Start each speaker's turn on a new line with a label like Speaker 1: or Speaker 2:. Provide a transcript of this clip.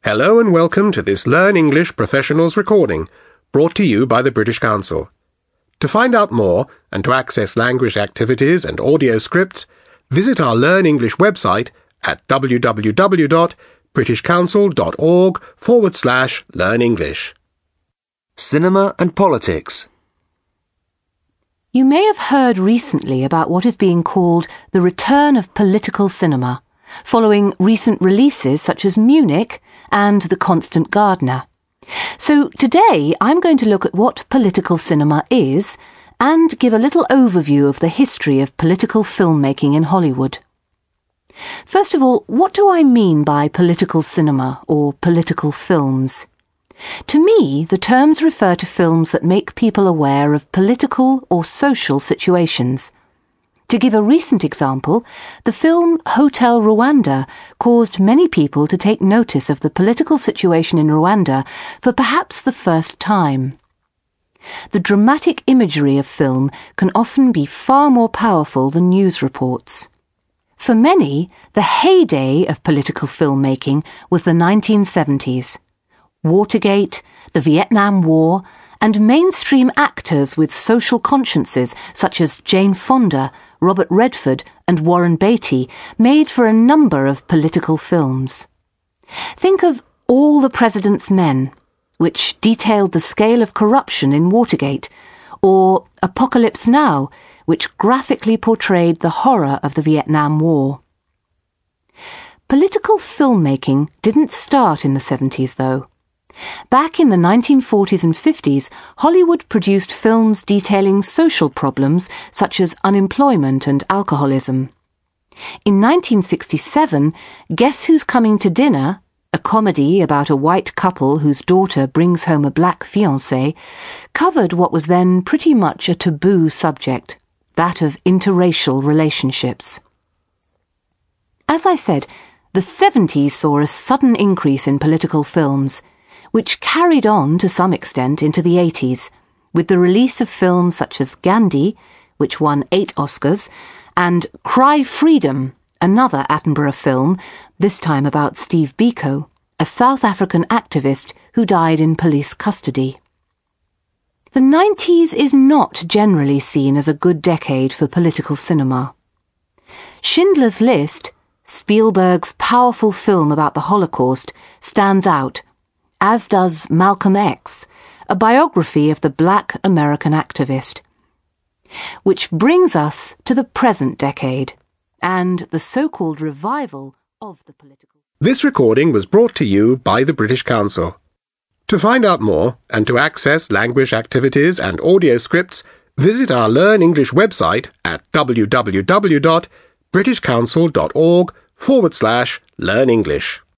Speaker 1: Hello and welcome to this Learn English Professionals recording, brought to you by the British Council. To find out more and to access language activities and audio scripts, visit our Learn English website at www.britishcouncil.org/learnenglish.
Speaker 2: Cinema and politics.
Speaker 3: You may have heard recently about what is being called the return of political cinema, following recent releases such as Munich and The Constant Gardener. So today I'm going to look at what political cinema is and give a little overview of the history of political filmmaking in Hollywood. First of all, what do I mean by political cinema or political films? To me, the terms refer to films that make people aware of political or social situations. To give a recent example, the film Hotel Rwanda caused many people to take notice of the political situation in Rwanda for perhaps the first time. The dramatic imagery of film can often be far more powerful than news reports. For many, the heyday of political filmmaking was the 1970s. Watergate, the Vietnam War, and mainstream actors with social consciences such as Jane Fonda, Robert Redford and Warren Beatty made for a number of political films. Think of All the President's Men, which detailed the scale of corruption in Watergate, or Apocalypse Now, which graphically portrayed the horror of the Vietnam War. Political filmmaking didn't start in the 70s, though. Back in the 1940s and 50s, Hollywood produced films detailing social problems such as unemployment and alcoholism. In 1967, Guess Who's Coming to Dinner, a comedy about a white couple whose daughter brings home a black fiancé, covered what was then pretty much a taboo subject, that of interracial relationships. As I said, the 70s saw a sudden increase in political films, which carried on to some extent into the 80s, with the release of films such as Gandhi, which won 8 Oscars, and Cry Freedom, another Attenborough film, this time about Steve Biko, a South African activist who died in police custody. The 90s is not generally seen as a good decade for political cinema. Schindler's List, Spielberg's powerful film about the Holocaust, stands out, as does Malcolm X, a biography of the black American activist. Which brings us to the present decade, and the so-called revival of the political...
Speaker 1: This recording was brought to you by the British Council. To find out more and to access language activities and audio scripts, visit our Learn English website at www.britishcouncil.org/learnenglish.